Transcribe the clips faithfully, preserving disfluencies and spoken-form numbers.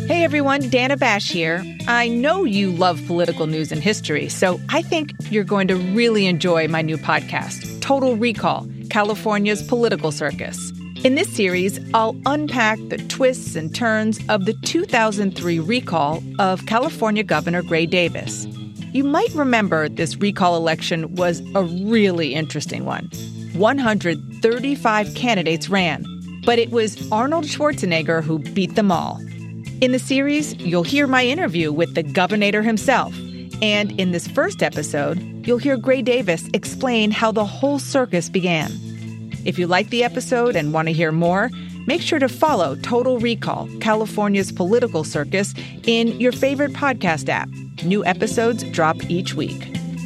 Hey everyone, Dana Bash here. I know you love political news and history, so I think you're going to really enjoy my new podcast, Total Recall, California's Political Circus. In this series, I'll unpack the twists and turns of the two thousand three recall of California Governor Gray Davis. You might remember this recall election was a really interesting one. one hundred thirty-five candidates ran, but it was Arnold Schwarzenegger who beat them all. In the series, you'll hear my interview with the governor himself. And in this first episode, you'll hear Gray Davis explain how the whole circus began. If you like the episode and want to hear more, make sure to follow Total Recall, California's Political Circus, in your favorite podcast app. New episodes drop each week.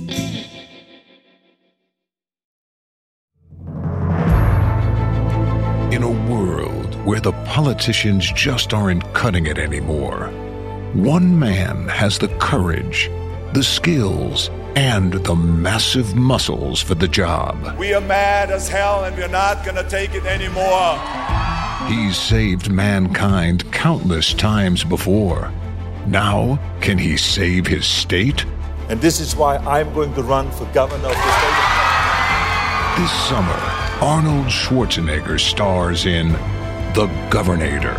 In a world where the politicians just aren't cutting it anymore, one man has the courage, the skills, and the massive muscles for the job. We are mad as hell and we're not gonna take it anymore. He's saved mankind countless times before. Now, can he save his state? And this is why I'm going to run for governor of the state. This summer, Arnold Schwarzenegger stars in The Governator.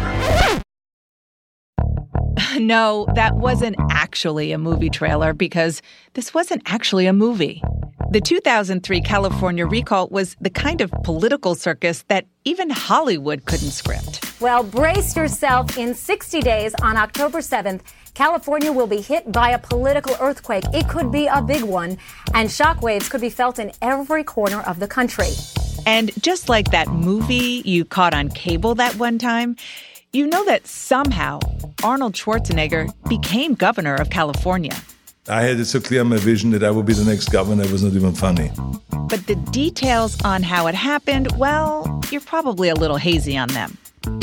No, that wasn't actually a movie trailer because this wasn't actually a movie. The two thousand three California recall was the kind of political circus that even Hollywood couldn't script. Well, brace yourself. In sixty days, on October seventh, California will be hit by a political earthquake. It could be a big one, and shockwaves could be felt in every corner of the country. And just like that movie you caught on cable that one time, you know that somehow Arnold Schwarzenegger became governor of California. I had it so clear in my vision that I would be the next governor. It was not even funny. But the details on how it happened, well, you're probably a little hazy on them.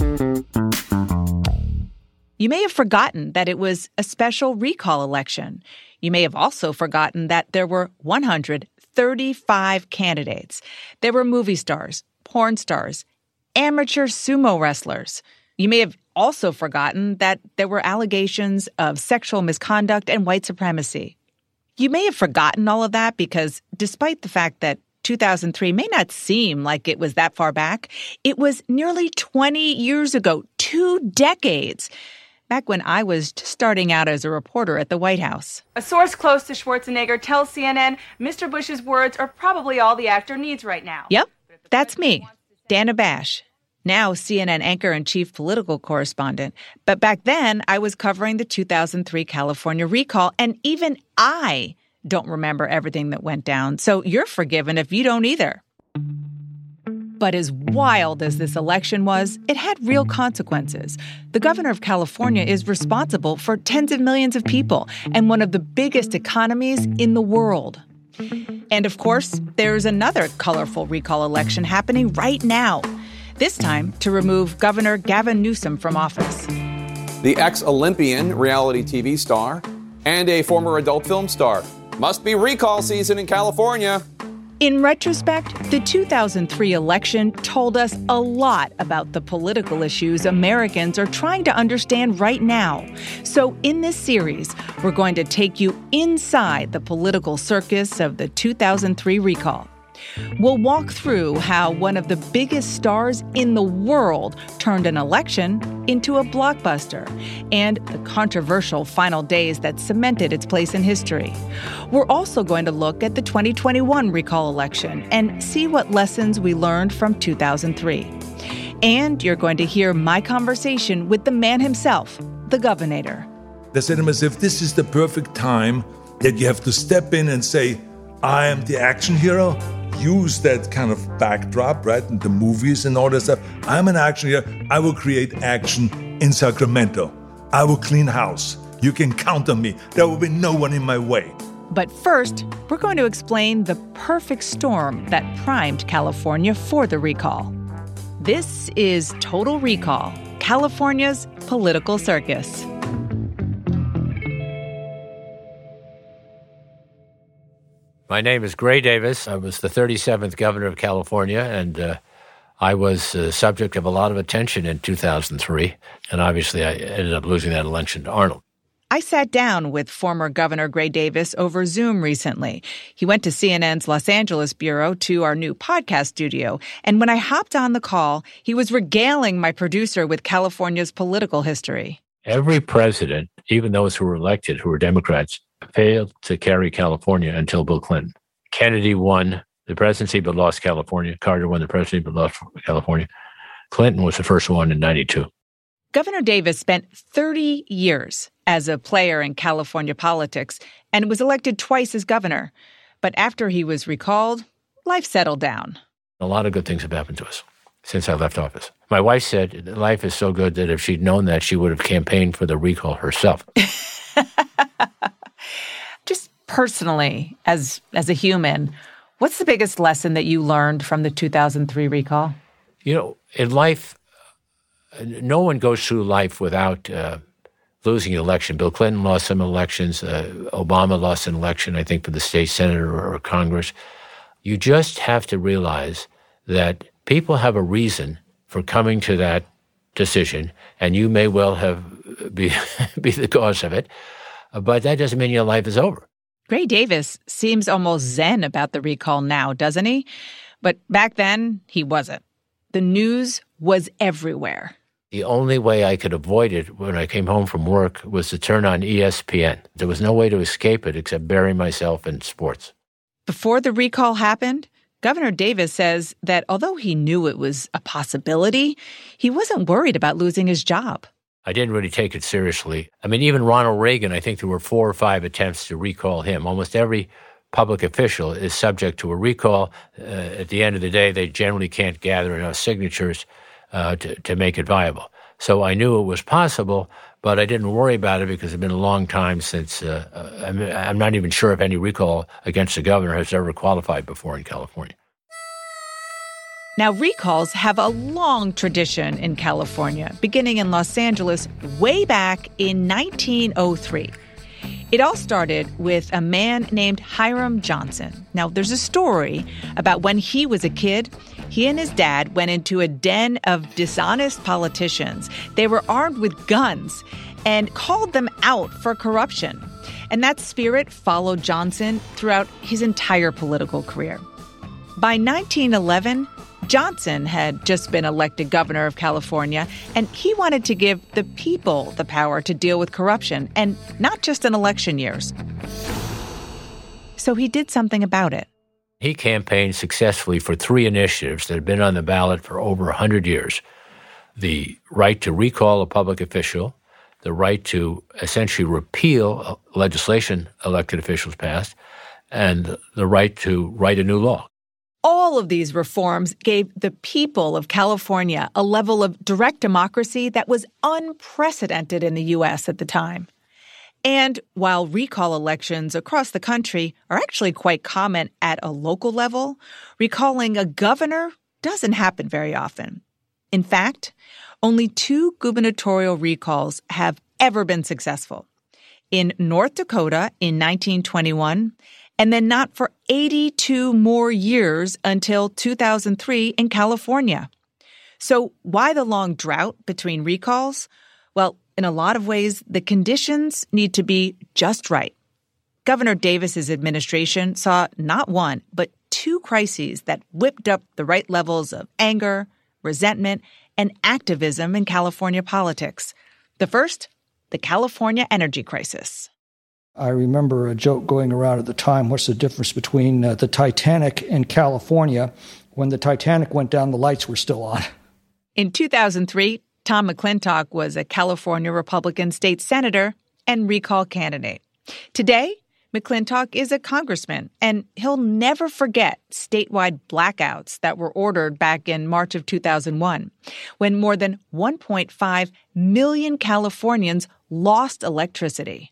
You may have forgotten that it was a special recall election. You may have also forgotten that there were one hundred thirty-five candidates. There were movie stars, porn stars, amateur sumo wrestlers. You may have also forgotten that there were allegations of sexual misconduct and white supremacy. You may have forgotten all of that because despite the fact that two thousand three may not seem like it was that far back, it was nearly twenty years ago, two decades, back when I was starting out as a reporter at the White House. A source close to Schwarzenegger tells C N N Mister Bush's words are probably all the actor needs right now. Yep, that's me, Dana Bash. Now C N N anchor and chief political correspondent. But back then, I was covering the two thousand three California recall, and even I don't remember everything that went down. So you're forgiven if you don't either. But as wild as this election was, it had real consequences. The governor of California is responsible for tens of millions of people and one of the biggest economies in the world. And of course, there's another colorful recall election happening right now. This time to remove Governor Gavin Newsom from office. The ex-Olympian, reality T V star, and a former adult film star. Must be recall season in California. In retrospect, the two thousand three election told us a lot about the political issues Americans are trying to understand right now. So in this series, we're going to take you inside the political circus of the two thousand three recall. We'll walk through how one of the biggest stars in the world turned an election into a blockbuster and the controversial final days that cemented its place in history. We're also going to look at the twenty twenty-one recall election and see what lessons we learned from two thousand three. And you're going to hear my conversation with the man himself, the governor. They said to myself, this is the perfect time that you have to step in and say, I am the action hero. Use that kind of backdrop, right, in the movies and all that stuff. I'm an action hero. I will create action in Sacramento. I will clean house. You can count on me. There will be no one in my way. But first, we're going to explain the perfect storm that primed California for the recall. This is Total Recall, California's political circus. My name is Gray Davis. I was the thirty-seventh governor of California, and uh, I was the subject of a lot of attention in two thousand three, and obviously I ended up losing that election to Arnold. I sat down with former Governor Gray Davis over Zoom recently. He went to C N N's Los Angeles bureau to our new podcast studio, and when I hopped on the call, he was regaling my producer with California's political history. Every president, even those who were elected, who were Democrats, failed to carry California until Bill Clinton. Kennedy won the presidency but lost California. Carter won the presidency but lost California. Clinton was the first one in ninety-two. Governor Davis spent thirty years as a player in California politics and was elected twice as governor. But after he was recalled, life settled down. A lot of good things have happened to us since I left office. My wife said life is so good that if she'd known that, she would have campaigned for the recall herself. Just personally, as as a human, what's the biggest lesson that you learned from the two thousand three recall? You know, in life, no one goes through life without uh, losing an election. Bill Clinton lost some elections. Uh, Obama lost an election, I think, for the state senator or, or Congress. You just have to realize that people have a reason for coming to that decision, and you may well have be be the cause of it, but that doesn't mean your life is over. Gray Davis seems almost zen about the recall now, doesn't he? But back then, he wasn't. The news was everywhere. The only way I could avoid it when I came home from work was to turn on E S P N. There was no way to escape it except bury myself in sports. Before the recall happened, Governor Davis says that although he knew it was a possibility, he wasn't worried about losing his job. I didn't really take it seriously. I mean, even Ronald Reagan, I think there were four or five attempts to recall him. Almost every public official is subject to a recall. Uh, at the end of the day, they generally can't gather enough signatures uh, to, to make it viable. So I knew it was possible, but I didn't worry about it because it's been a long time since uh, uh, I'm, I'm not even sure if any recall against the governor has ever qualified before in California. Now, recalls have a long tradition in California, beginning in Los Angeles way back in nineteen oh three. It all started with a man named Hiram Johnson. Now, there's a story about when he was a kid, he and his dad went into a den of dishonest politicians. They were armed with guns and called them out for corruption. And that spirit followed Johnson throughout his entire political career. By nineteen eleven, Johnson had just been elected governor of California, and he wanted to give the people the power to deal with corruption, and not just in election years. So he did something about it. He campaigned successfully for three initiatives that had been on the ballot for over one hundred years. The right to recall a public official, the right to essentially repeal legislation elected officials passed, and the right to write a new law. All of these reforms gave the people of California a level of direct democracy that was unprecedented in the U S at the time. And while recall elections across the country are actually quite common at a local level, recalling a governor doesn't happen very often. In fact, only two gubernatorial recalls have ever been successful. In North Dakota in nineteen twenty-one, and then not for eighty-two more years until two thousand three in California. So why the long drought between recalls? Well, in a lot of ways, the conditions need to be just right. Governor Davis's administration saw not one, but two crises that whipped up the right levels of anger, resentment, and activism in California politics. The first, the California energy crisis. I remember a joke going around at the time, what's the difference between uh, the Titanic and California? When the Titanic went down, the lights were still on. In two thousand three, Tom McClintock was a California Republican state senator and recall candidate. Today, McClintock is a congressman, and he'll never forget statewide blackouts that were ordered back in March of two thousand one, when more than one point five million Californians lost electricity.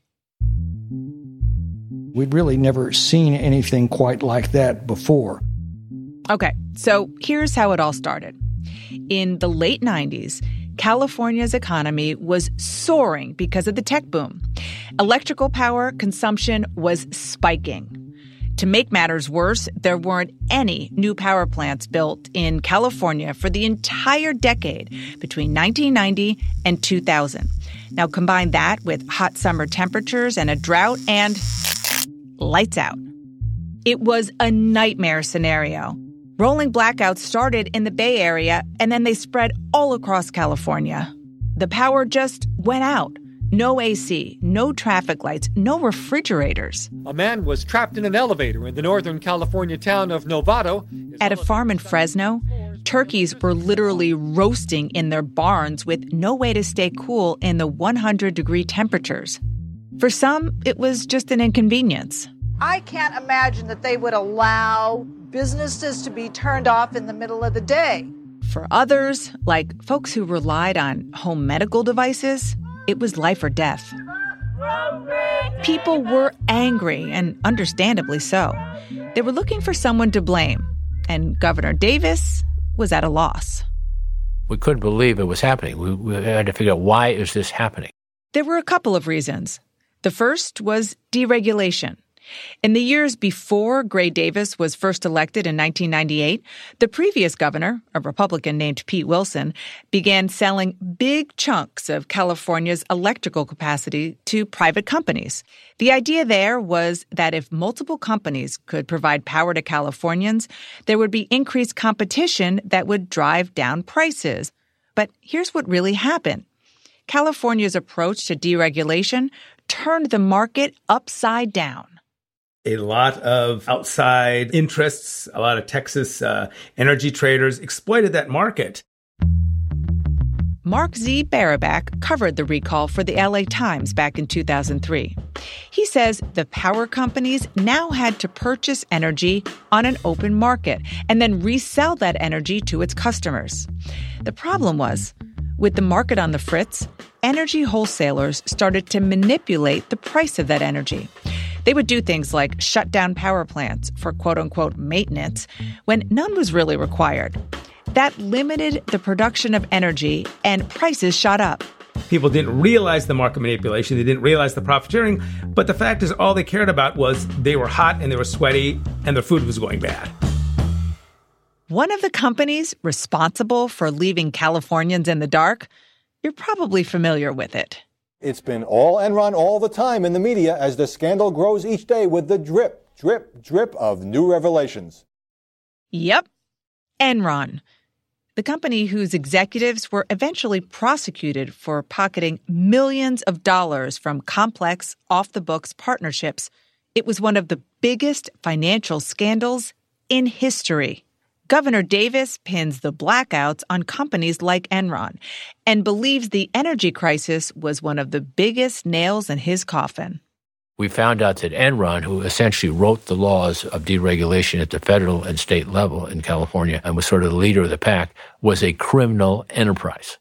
We'd really never seen anything quite like that before. Okay, so here's how it all started. In the late nineties, California's economy was soaring because of the tech boom. Electrical power consumption was spiking. To make matters worse, there weren't any new power plants built in California for the entire decade between nineteen ninety and two thousand. Now combine that with hot summer temperatures and a drought and lights out. It was a nightmare scenario. Rolling blackouts started in the Bay Area and then they spread all across California. The power just went out. No A C, no traffic lights, no refrigerators. A man was trapped in an elevator in the Northern California town of Novato. At a farm in Fresno, turkeys were literally roasting in their barns with no way to stay cool in the one hundred degree temperatures. For some, it was just an inconvenience. I can't imagine that they would allow businesses to be turned off in the middle of the day. For others, like folks who relied on home medical devices, it was life or death. People were angry, and understandably so. They were looking for someone to blame, and Governor Davis was at a loss. We couldn't believe it was happening. We, we had to figure out, why is this happening? There were a couple of reasons. The first was deregulation. In the years before Gray Davis was first elected in nineteen ninety-eight, the previous governor, a Republican named Pete Wilson, began selling big chunks of California's electrical capacity to private companies. The idea there was that if multiple companies could provide power to Californians, there would be increased competition that would drive down prices. But here's what really happened. California's approach to deregulation turned the market upside down. A lot of outside interests, a lot of Texas uh, energy traders exploited that market. Mark Z. Barabak covered the recall for the L A Times back in two thousand three. He says the power companies now had to purchase energy on an open market and then resell that energy to its customers. The problem was, with the market on the fritz, energy wholesalers started to manipulate the price of that energy. They would do things like shut down power plants for quote-unquote maintenance when none was really required. That limited the production of energy and prices shot up. People didn't realize the market manipulation. They didn't realize the profiteering. But the fact is, all they cared about was they were hot and they were sweaty and their food was going bad. One of the companies responsible for leaving Californians in the dark, you're probably familiar with it. It's been all Enron all the time in the media as the scandal grows each day with the drip, drip, drip of new revelations. Yep, Enron, the company whose executives were eventually prosecuted for pocketing millions of dollars from complex, off-the-books partnerships. It was one of the biggest financial scandals in history. Governor Davis pins the blackouts on companies like Enron and believes the energy crisis was one of the biggest nails in his coffin. We found out that Enron, who essentially wrote the laws of deregulation at the federal and state level in California and was sort of the leader of the pack, was a criminal enterprise.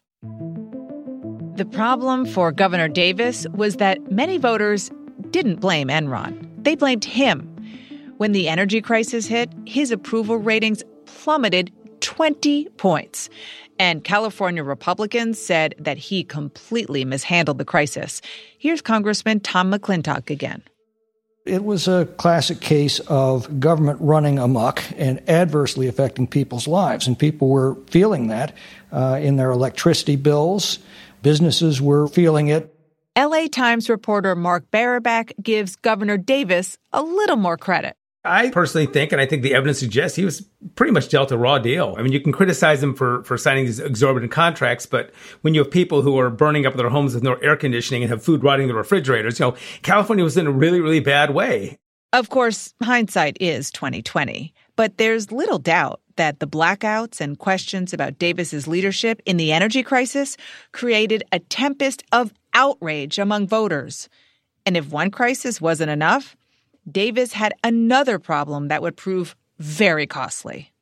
The problem for Governor Davis was that many voters didn't blame Enron. They blamed him. When the energy crisis hit, his approval ratings plummeted twenty points. And California Republicans said that he completely mishandled the crisis. Here's Congressman Tom McClintock again. It was a classic case of government running amok and adversely affecting people's lives. And people were feeling that uh, in their electricity bills. Businesses were feeling it. L A Times reporter Mark Barabak gives Governor Davis a little more credit. I personally think, and I think the evidence suggests, he was pretty much dealt a raw deal. I mean, you can criticize him for, for signing these exorbitant contracts, but when you have people who are burning up their homes with no air conditioning and have food rotting in the refrigerators, you know, California was in a really, really bad way. Of course, hindsight is twenty twenty, but there's little doubt that the blackouts and questions about Davis's leadership in the energy crisis created a tempest of outrage among voters. And if one crisis wasn't enough, Davis had another problem that would prove very costly.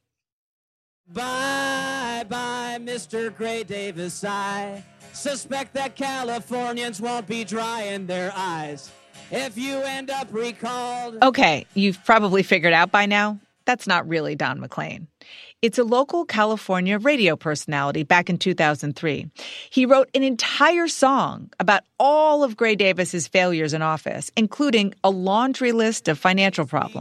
Bye, bye, Mister Gray Davis. I suspect that Californians won't be drying their eyes if you end up recalled. Okay, you've probably figured out by now, that's not really Don McLean. It's a local California radio personality back in two thousand three. He wrote an entire song about all of Gray Davis's failures in office, including a laundry list of financial problems.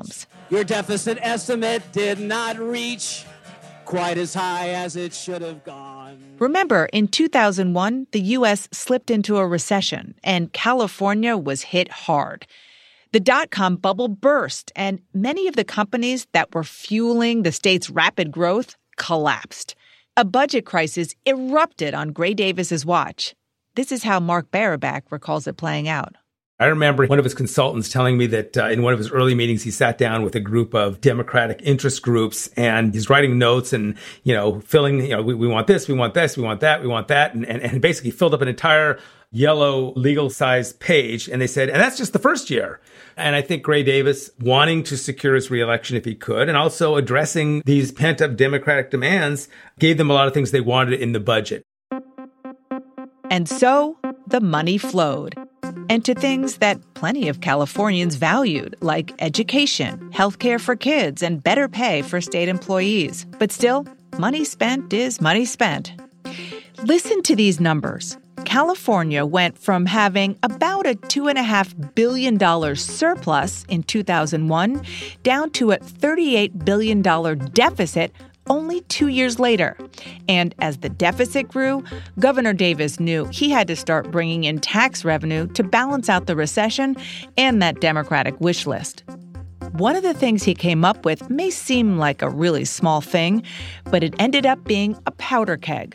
Your deficit estimate did not reach quite as high as it should have gone. Remember, in two thousand one, the U S slipped into a recession, and California was hit hard. The dot-com bubble burst, and many of the companies that were fueling the state's rapid growth collapsed. A budget crisis erupted on Gray Davis's watch. This is how Mark Barabak recalls it playing out. I remember one of his consultants telling me that uh, in one of his early meetings, he sat down with a group of Democratic interest groups and he's writing notes and, you know, filling, you know, we, we want this, we want this, we want that, we want that. And, and, and basically filled up an entire yellow legal sized page. And they said, and that's just the first year. And I think Gray Davis, wanting to secure his reelection if he could, and also addressing these pent up Democratic demands, gave them a lot of things they wanted in the budget. And so the money flowed. And to things that plenty of Californians valued, like education, healthcare for kids, and better pay for state employees. But still, money spent is money spent. Listen to these numbers. California went from having about a two point five billion dollars surplus in two thousand one down to a thirty-eight billion dollars deficit only two years later. And as the deficit grew, Governor Davis knew he had to start bringing in tax revenue to balance out the recession and that Democratic wish list. One of the things he came up with may seem like a really small thing, but it ended up being a powder keg.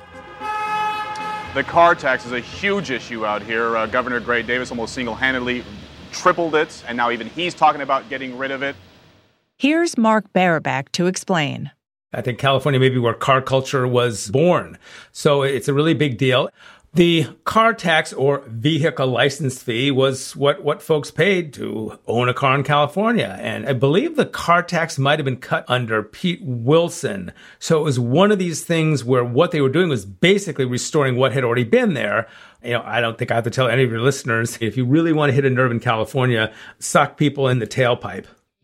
The car tax is a huge issue out here. Uh, Governor Gray Davis almost single-handedly tripled it, and now even he's talking about getting rid of it. Here's Mark Barabak to explain. I think California may be where car culture was born. So it's a really big deal. The car tax or vehicle license fee was what, what folks paid to own a car in California. And I believe the car tax might have been cut under Pete Wilson. So it was one of these things where what they were doing was basically restoring what had already been there. You know, I don't think I have to tell any of your listeners, if you really want to hit a nerve in California, suck people in the tailpipe.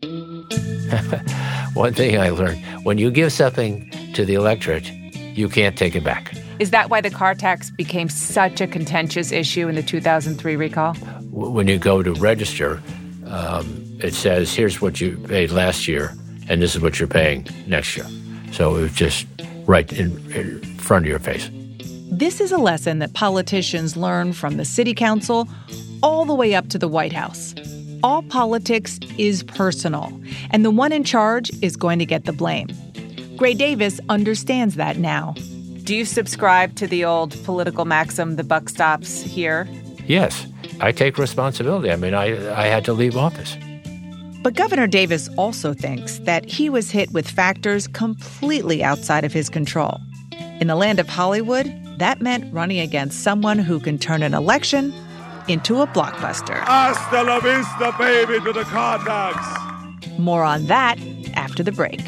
One thing I learned, when you give something to the electorate, you can't take it back. Is that why the car tax became such a contentious issue in the two thousand three recall? When you go to register, um, it says, here's what you paid last year, and this is what you're paying next year. So it was just right in, in front of your face. This is a lesson that politicians learn from the city council all the way up to the White House. All politics is personal, and the one in charge is going to get the blame. Gray Davis understands that now. Do you subscribe to the old political maxim, the buck stops here? Yes, I take responsibility. I mean, I, I had to leave office. But Governor Davis also thinks that he was hit with factors completely outside of his control. In the land of Hollywood, that meant running against someone who can turn an election into a blockbuster. Hasta la vista, baby, to the car tax. More on that after the break.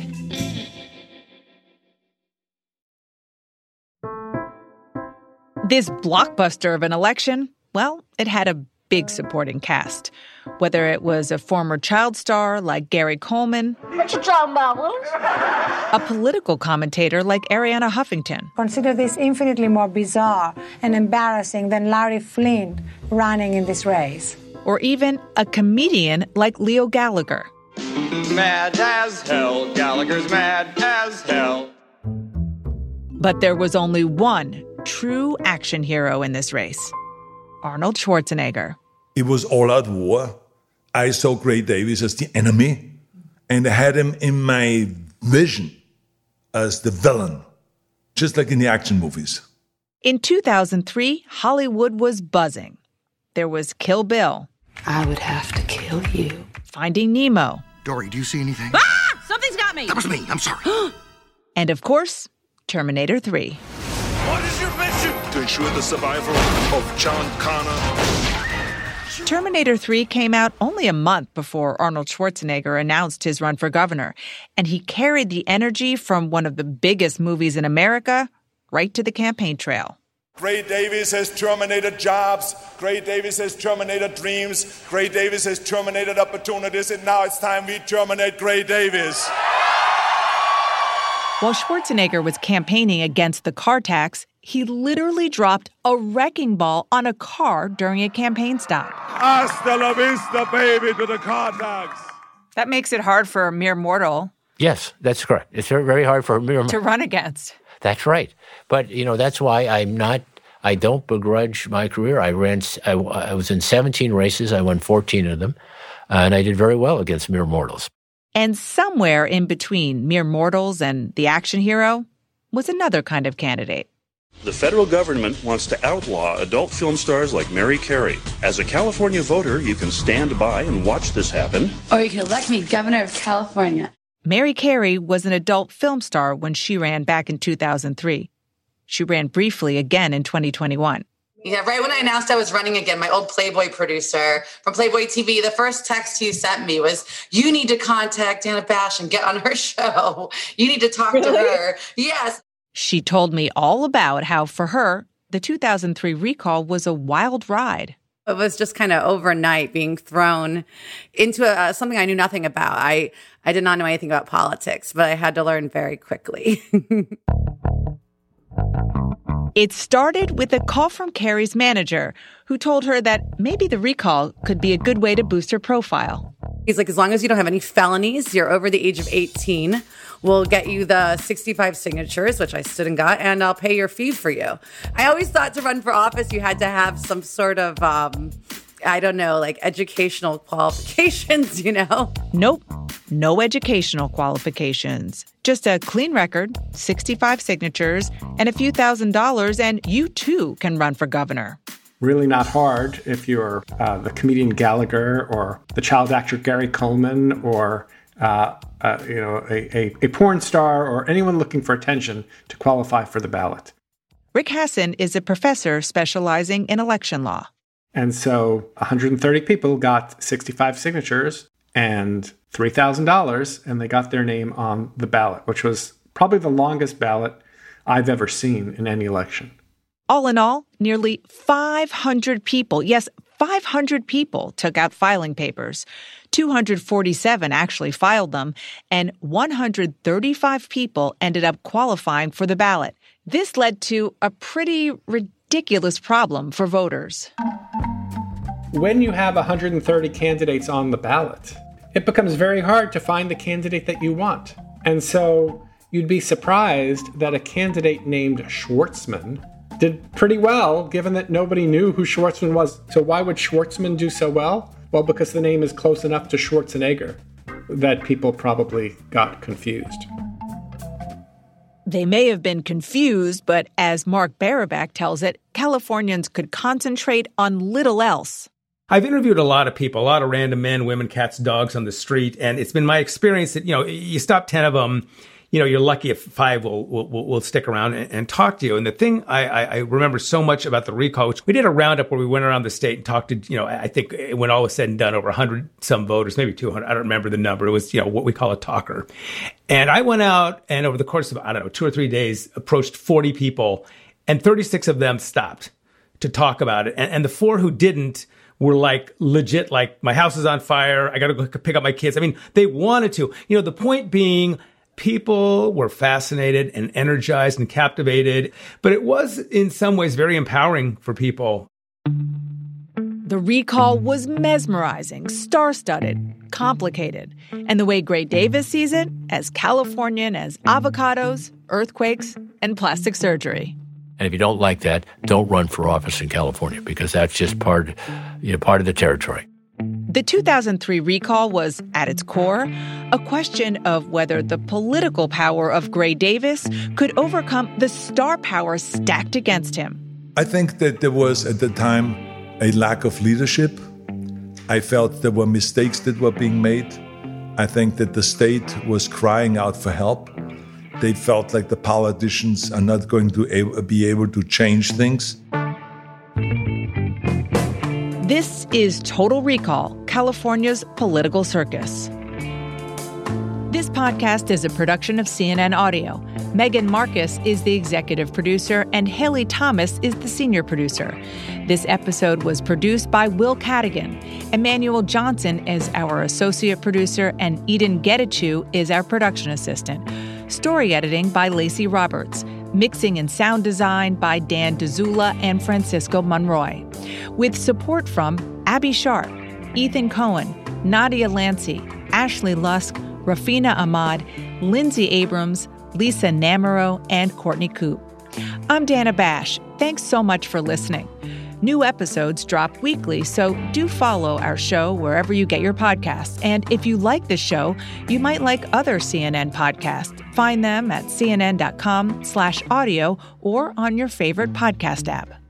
This blockbuster of an election, well, it had a big supporting cast. Whether it was a former child star like Gary Coleman, what you talking about, Willis? A political commentator like Arianna Huffington. Consider this infinitely more bizarre and embarrassing than Larry Flynn running in this race. Or even a comedian like Leo Gallagher. Mad as hell, Gallagher's mad as hell. But there was only one true action hero in this race, Arnold Schwarzenegger. It was all-out war. I saw Gray Davis as the enemy, and I had him in my vision as the villain, just like in the action movies. In two thousand three, Hollywood was buzzing. There was Kill Bill. I would have to kill you. Finding Nemo. Dory, do you see anything? Ah! Something's got me! That was me. I'm sorry. And of course, Terminator three. What is your mission? To ensure the survival of John Connor. Terminator three came out only a month before Arnold Schwarzenegger announced his run for governor, and he carried the energy from one of the biggest movies in America right to the campaign trail. Gray Davis has terminated jobs. Gray Davis has terminated dreams. Gray Davis has terminated opportunities, and now it's time we terminate Gray Davis. While Schwarzenegger was campaigning against the car tax, he literally dropped a wrecking ball on a car during a campaign stop. Hasta la vista, baby, to the car tax. That makes it hard for a mere mortal. Yes, that's correct. It's very hard for a mere to run against. That's right. But, you know, that's why I'm not, I don't begrudge my career. I ran, I, I was in seventeen races. I won fourteen of them. Uh, and I did very well against mere mortals. And somewhere in between mere mortals and the action hero was another kind of candidate. The federal government wants to outlaw adult film stars like Mary Carey. As a California voter, you can stand by and watch this happen. Or you can elect me governor of California. Mary Carey was an adult film star when she ran back in two thousand three. She ran briefly again in twenty twenty-one. Yeah, right when I announced I was running again, my old Playboy producer from Playboy T V, the first text he sent me was, you need to contact Dana Bash and get on her show. You need to talk really? to her. Yes. She told me all about how, for her, the two thousand three recall was a wild ride. It was just kind of overnight being thrown into a, something I knew nothing about. I, I did not know anything about politics, but I had to learn very quickly. It started with a call from Carey's manager, who told her that maybe the recall could be a good way to boost her profile. He's like, as long as you don't have any felonies, you're over the age of eighteen, we'll get you the sixty-five signatures, which I stood and got, and I'll pay your fee for you. I always thought to run for office, you had to have some sort of, um, I don't know, like educational qualifications, you know? Nope. No educational qualifications. Just a clean record, sixty-five signatures, and a few thousand dollars, and you too can run for governor. Really not hard if you're uh, the comedian Gallagher or the child actor Gary Coleman or uh, uh, you know a, a, a porn star or anyone looking for attention to qualify for the ballot. Rick Hasson is a professor specializing in election law. And so one hundred thirty people got sixty-five signatures and three thousand dollars, and they got their name on the ballot, which was probably the longest ballot I've ever seen in any election. All in all, nearly five hundred people, yes, five hundred people took out filing papers. two hundred forty-seven actually filed them, and one hundred thirty-five people ended up qualifying for the ballot. This led to a pretty ridiculous problem for voters. When you have one hundred thirty candidates on the ballot, it becomes very hard to find the candidate that you want. And so you'd be surprised that a candidate named Schwartzman did pretty well, given that nobody knew who Schwartzman was. So why would Schwartzman do so well? Well, because the name is close enough to Schwarzenegger that people probably got confused. They may have been confused, but as Mark Barabak tells it, Californians could concentrate on little else. I've interviewed a lot of people, a lot of random men, women, cats, dogs on the street, and it's been my experience that, you know, you stop ten of them, you know, you're lucky if five will will, will stick around and, and talk to you. And the thing I, I, I remember so much about the recall, which we did a roundup where we went around the state and talked to, you know, I think when all was said and done, over one hundred some voters, maybe two hundred. I don't remember the number. It was, you know, what we call a talker. And I went out and over the course of, I don't know, two or three days, approached forty people, and thirty-six of them stopped to talk about it. And, and the four who didn't were like legit, like, my house is on fire. I got to go pick up my kids. I mean, they wanted to. You know, the point being, people were fascinated and energized and captivated, but it was in some ways very empowering for people. The recall was mesmerizing, star-studded, complicated, and the way Gray Davis sees it, as Californian as avocados, earthquakes, and plastic surgery. And if you don't like that, don't run for office in California, because that's just part, you know, part of the territory. The two thousand three recall was, at its core, a question of whether the political power of Gray Davis could overcome the star power stacked against him. I think that there was, at the time, a lack of leadership. I felt there were mistakes that were being made. I think that the state was crying out for help. They felt like the politicians are not going to be able to change things. This is Total Recall, California's political circus. This podcast is a production of C N N Audio. Megan Marcus is the executive producer, and Haley Thomas is the senior producer. This episode was produced by Will Cadigan. Emmanuel Johnson is our associate producer, and Eden Getachew is our production assistant. Story editing by Lacey Roberts. Mixing and sound design by Dan DeZula and Francisco Monroy. With support from Abby Sharp, Ethan Cohen, Nadia Lancey, Ashley Lusk, Rafina Ahmad, Lindsay Abrams, Lisa Namero, and Courtney Coop. I'm Dana Bash. Thanks so much for listening. New episodes drop weekly, so do follow our show wherever you get your podcasts. And if you like the show, you might like other C N N podcasts. Find them at cnn.com slash audio or on your favorite podcast app.